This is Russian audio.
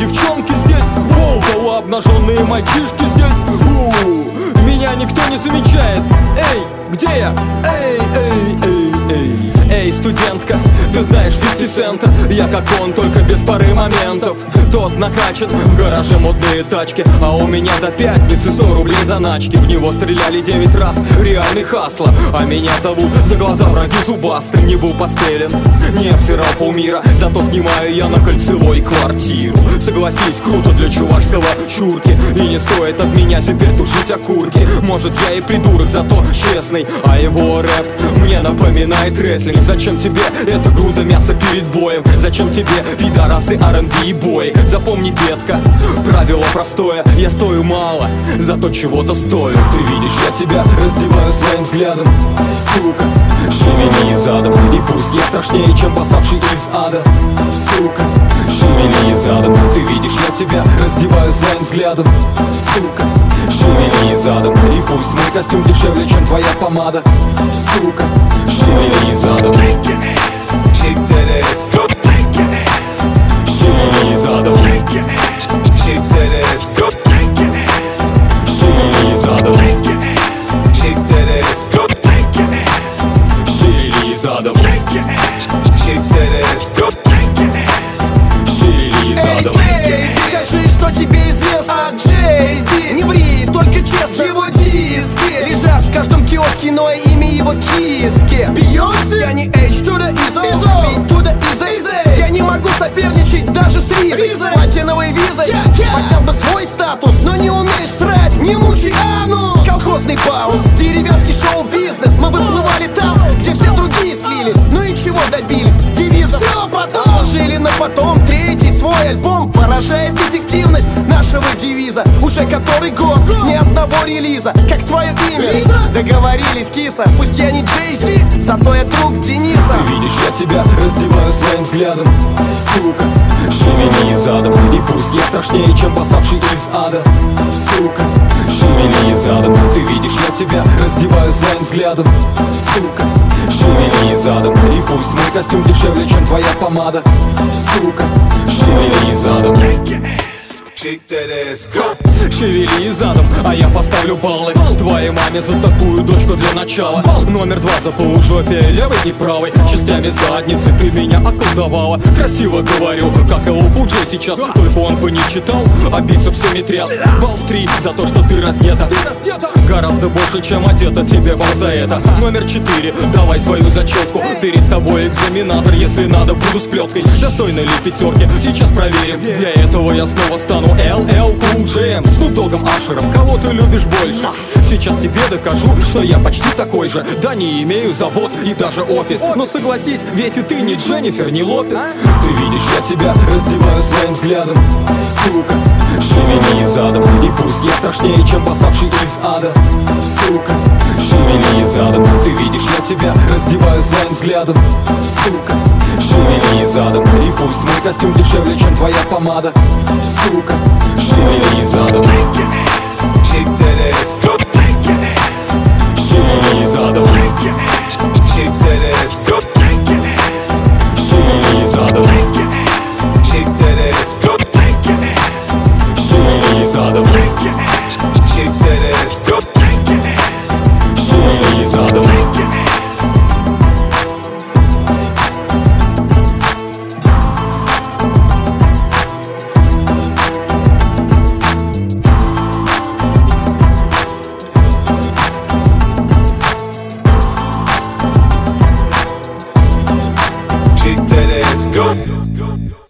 девчонки здесь? Воу, полуобнаженные мальчишки здесь? Меня никто не замечает. Эй, где я? Эй, эй, эй, эй. Эй, студентка, ты знаешь 50 цента. Я как он, только без пары моментов. Тот накачан, в гараже модные тачки, а у меня до пятницы 100 рублей заначки. В него стреляли 9 раз, реальный хасло. А меня зовут за глаза враги зубасты. Не был подстрелен, не обсирал полмира, зато снимаю я на Кольцевой квартиру. Согласись, круто для чувашского чурки. И не стоит от меня теперь тушить окурки. Может, я и придурок, зато честный, а его рэп мне напоминает рестлинг. Зачем тебе эта груда мяса перед боем? Зачем тебе пидорасы, R&B и бои? Запомни, детка, правило простое: я стою мало, зато чего-то стою. Ты видишь, я тебя раздеваю своим взглядом, сука, шевели задом. И пусть я страшнее, чем восставший из ада, сука, шевели задом. Ты видишь, я тебя раздеваю своим взглядом, сука, шевели задом. И пусть мой костюм дешевле, чем твоя помада, сука, шевели задом. Shake that ass, go shake your ass. Шевели задом. Shake your ass, shake that ass, go shake your ass. Шевели задом. Shake your ass, shake that ass, go shake your ass. Шевели задом. Shake your ass, shake that ass, go shake your ass. Шевели задом. Эй, скажи, что тебе известно о Джей-Зи. Не ври, только честно. Его диски лежат в каждом киоске, но имя его киски. Бейонсе, я не H to the Izzo, B to the Izzy. Я не могу соперничать даже с Ризой. Платиновой визой поднял бы свой статус, но не умеешь срать, не мучай анус. Колхозный баунс, деревенский шоу-бизнес. Мы выплывали там, где все другие слились. Ну и чего добились? Девизом все потом жили на потом. Третий свой альбом поражает эффективность нашего девиза. Уже который год, ни одного релиза. Как твое имя? Договорились, киса. Пусть я не Джей-Зи, зато я друг Дениса. Ты видишь, я тебя раздеваю своим взглядом, сука, шевели задом. И пусть я страшнее, чем восставший из ада, сука, шевели задом. Ты видишь, я тебя раздеваю своим взглядом, сука, шевели задом. И пусть мой костюм дешевле, чем твоя помада, сука, шевели задом. Shake your ass, shake that ass, go. Шевели задом, а я поставлю баллы твоей маме за такую дочку для начала. Номер 2 за полужопие, левой и правой частями задницы ты меня околдовала. Красиво говорю, как его Пуджей сейчас, только он бы не читал, а бицепсами тряс. Балл 3 за то, что ты раздета, гораздо больше, чем одета, тебе бал за это. Номер 4, давай свою зачетку, перед тобой экзаменатор, если надо, буду с плеткой. Достойны ли пятерки, сейчас проверим. Для этого я снова стану LL Cool J с Snoop Dogg'ом, Ашером. Кого ты любишь больше? Сейчас тебе докажу, что я почти такой же. Да, не имею завод и даже офис, но согласись, ведь и ты не Дженнифер, не Лопес. Ты видишь, я тебя раздеваю своим взглядом, сука, шевели задом. И пусть я страшнее, чем восставший из ада, сука, шевели задом. Ты видишь, я тебя раздеваю своим взглядом, сука, шевели задом. И пусть мой костюм дешевле, чем твоя помада, сука, шевели задом. Shake your ass, shake that ass, go shake your ass. Шевели задом. Shake your ass, shake that ass, go shake your ass. Шевели задом. Shake your ass, shake that ass, go shake your ass. Шевели задом. Shake your ass, shake that ass, go shake your ass. Шевели задом. Shake your ass. Shake that ass, go.